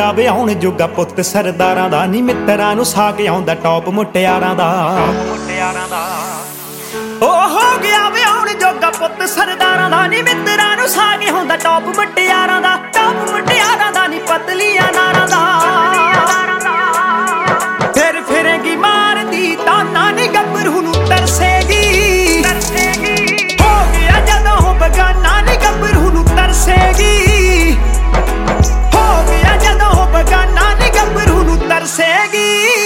ਗਿਆ ਵਿਆਹੁਣ ਜੋਗਾ ਪੁੱਤ ਸਰਦਾਰਾਂ ਦਾ ਨੀ ਮਿੱਤਰਾਂ ਨੂੰ ਸਾਕ ਆਉਂਦਾ ਟੌਪ ਮੁਟਿਆਰਾਂ ਦਾ ਉਹ ਹੋ ਗਿਆ ਵਿਆਹੁਣ ਜੋਗਾ ਪੁੱਤ ਸਰਦਾਰਾਂ ਦਾ ਨੀ ਮਿੱਤਰਾਂ ਨੂੰ ਸਾਕ ਆਉਂਦਾ ਟੌਪ ਮੁਟਿਆਰਾਂ ਦਾ ਨੀ ਪਤਲੀਆਂ ਨਾਰਾਂ ਦਾ ਫਿਰ ਫਿਰੇਗੀ ਮਾਰਦੀ ਤਾਨਾ ਨੀ ਗੱਭਰੂ ਨੂੰ ਤਰਸੇਗੀ ਹੋ ਗਿਆ ਜਦੋਂ ਬਗਾਨਾ ਨੀ ਗੱਭਰੂ ਨੂੰ ਤਰਸੇਗੀ ਹੋ ਗਿਆ ਜਦੋਂ ਬਗਾਨਾ ਨੀ ਗੱਭਰੂ ਨੂੰ ਤਰਸੇਗੀ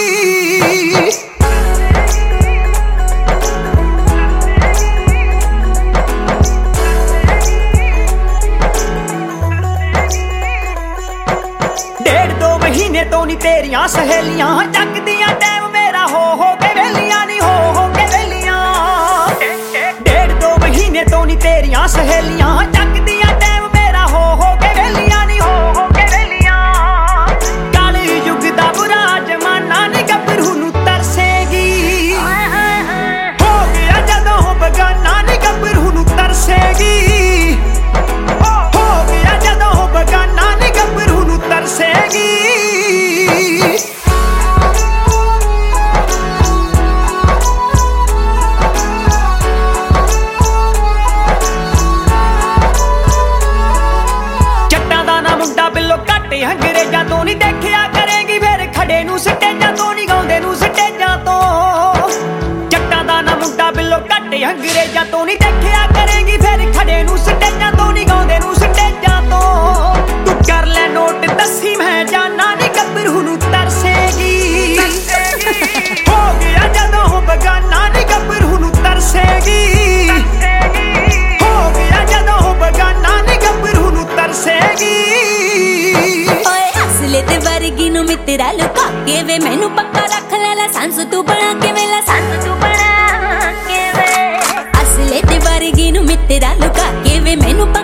ਡੇਢ ਦੋ ਮਹੀਨੇ ਤੋਂ ਨੀ ਤੇਰੀਆਂ ਸਹੇਲੀਆਂ ਚੱਕਦੀਆਂ ਟਾਈਮ ਮੇਰਾ ਹੋ ਕੇ ਵੇਲੀਆਂ ਨੀ ਹੋ ਕੇ ਵੇਲੀਆਂ ਡੇਢ ਦੋ ਮਹੀਨੇ ਤੋਂ ਨੀ ਤੇਰੀਆਂ ਸਹੇਲੀਆਂ ਚੱਕਦੀਆਂ ਟਾਈਮ ਮੇਰਾ ਹੋ ਕੇ ਵੇਲੀਆਂ ਨੀ ਹੋ ਕੇ ਵੇਲੀਆਂ ਕਾਲੇ ਯੁੱਗ ਦਾ ਬੁਰਾ ਜ਼ਮਾਨਾ ਨੀ ਗੱਭਰੂ ਨੂੰ ਤਰਸੇਗੀ ਹੋ ਗਿਆ ਜਦੋਂ ਬਗਾਨਾ ਨੀ ਗੱਭਰੂ ਨੂੰ ਤਰਸੇਗੀ ਹੋ ਗਿਆ ਜਦੋਂ ਬਗਾਨਾ ਨੀ ਗੱਭਰੂ ਨੂੰ ਤਰਸੇਗੀ ਅੰਗਰੇਜ਼ਾਂ ਤੋਂ ਨੀ ਦੇਖਿਆ ਕਰੇਗੀ ਫਿਰ ਖੜੇ ਨੂੰ ਸਟੇਜਾਂ ਤੋਂ ਨੀ ਗਾਉਂਦੇ ਨੂੰ ਸਟੇਜਾਂ ਤੋਂ ਜੱਟਾਂ ਦਾ ਨਾ ਮੁੰਡਾ ਬਿੱਲੋ ਘੱਟ ਅੰਗਰੇਜ਼ਾਂ ਤੋਂ ਨੀ ਦੇਖਿਆ ਕਰੇਗੀ ਫਿਰ ਖੜੇ ਨੂੰ ਸਟੇਜਾਂ ਤੋਂ ਨੀ ਗਾਉਂਦੇ ਨੂੰ ਸਟੇਜਾਂ ਤੋਂ ਤੂੰ ਕਰ ਲੈ ਨੋਟ ਦੱਸੀ ਮੈਂ ਜਾਨਾ ਨੀ ਗੱਭਰੂ ਨੂੰ ਤਰਸੇਗੀ ਹੋ ਗਿਆ ਜਦੋਂ ਬਗਾਨਾ ਨੀ ਗੱਭਰੂ ਨੂੰ ਤਰਸੇਗੀ ਹੋ ਗਿਆ ਜਦੋਂ ਬਗਾਨਾ ਨੀ ਗੱਭਰੂ ਨੂੰ ਤਰਸੇਗੀ ਤੇ ਵਰਗੀ ਨੂੰ ਮਿੱਤਰਾ ਲੁਕਾ ਕੇ ਵੇ ਮੈਨੂੰ ਪੱਕਾ ਰੱਖ ਲੈ ਲਾਇਸੈਂਸ ਤੂੰ ਬਣਾ ਕੇ ਵੇ ਲਾਇਸੈਂਸ ਤੂੰ ਬਣਾ ਕੇ ਵੇ ਅਸਲੇ ਤੇ ਵਰਗੀ ਨੂੰ ਮਿੱਤਰਾ ਲੁਕਾ ਕੇ ਵੇ ਮੈਨੂੰ